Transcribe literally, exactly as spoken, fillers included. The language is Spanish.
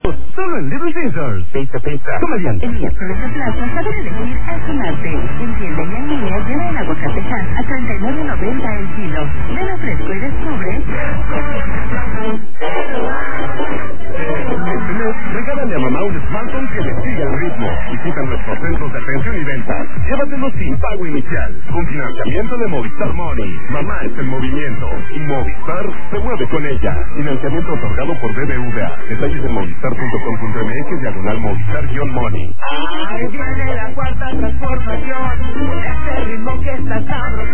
Solo en Little Caesars. Pizza, pizza. Comediante. En Díaz Flores de Plaza saber elegir a su arte. En tienda y en línea lleva el aguacate Hass a treinta y nueve noventa el kilo. Ven a Fresco y descubre. Este mes, regálale a mamá un smartphone que le siga el ritmo. Visita nuestros centros de atención y venta. Llévatelo sin pago inicial. Con financiamiento de Movistar Money. Mamá está en movimiento. Y Movistar se mueve con ella. Financiamiento otorgado por B B V A. Detalles en movistar punto com punto m x diagonal Movistar-Money. Ahí viene la cuarta transformación. Este ritmo que está sabroso.